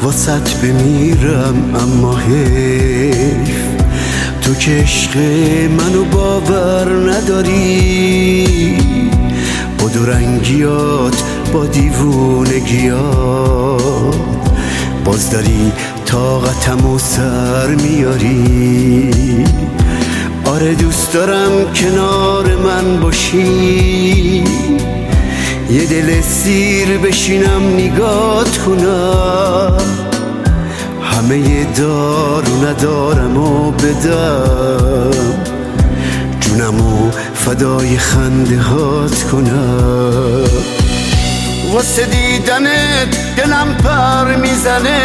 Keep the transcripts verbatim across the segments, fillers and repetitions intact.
واسط بمیرم اما حیف تو که عشق منو باور نداری، با دو رنگیات با دیوونگیات باز داری طاقتمو سر میاری. آره دوست دارم کنار من باشی، یه دل سیر بشینم نگات کنم، همه ی دارو ندارم و بدم، جونمو فدای خنده هات کنم. واسه دیدنت دلم پر میزنه،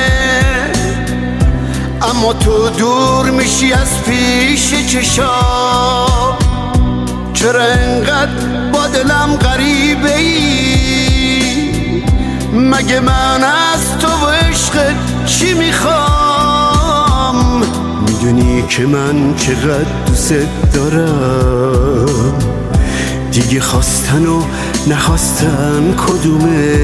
اما تو دور میشی از پیش چشام. چرا انقدر با دلم غریبه ای؟ مگه من از تو و عشقت چی میخوام؟ میدونی که من چقدر دوست دارم، دیگه خواستن و نخواستن کدومه؟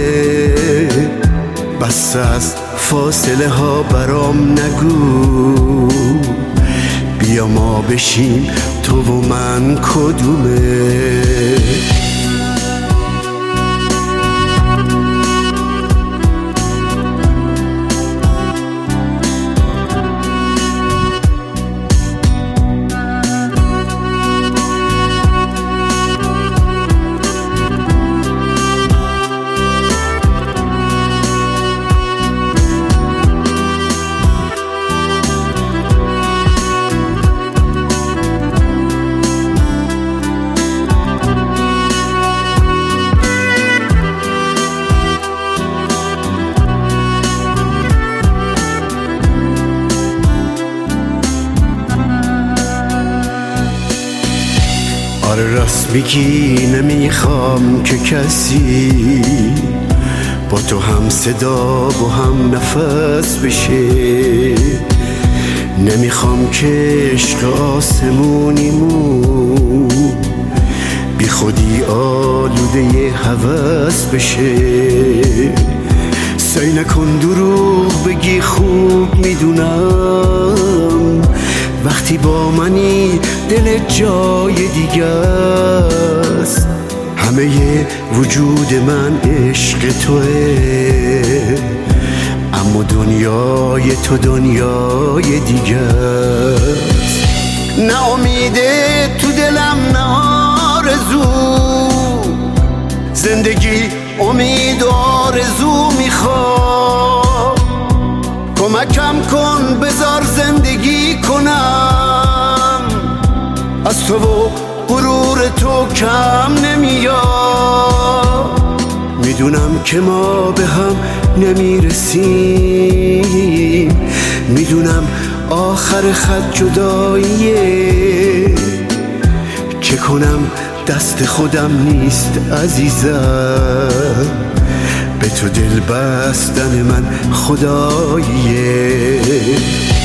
بس از فاصله ها برام نگو، بیا ما بشیم تو و من کدومه؟ آره راست میگی، نمیخوام که کسی با تو هم صدا و هم نفس بشه. نمیخوام که عشق آسمونیمون بی خودی آلوده ی هوس بشه. سعی نکن دروغ بگی، خوب میدونم وقتی با منی دل جای دیگه است. همه ی وجود من عشق توه، اما دنیای تو دنیای دیگه است. نه امیده تو دلم، نه آرزو، زندگی امید و آرزو میخواد. کمکم کن بذار زندگی کنم، از تو و غرور تو کم نمیاد. میدونم که ما به هم نمیرسیم، میدونم آخر خط جداییه. چه کنم دست خودم نیست عزیزم، به تو دل بستن من خداییه.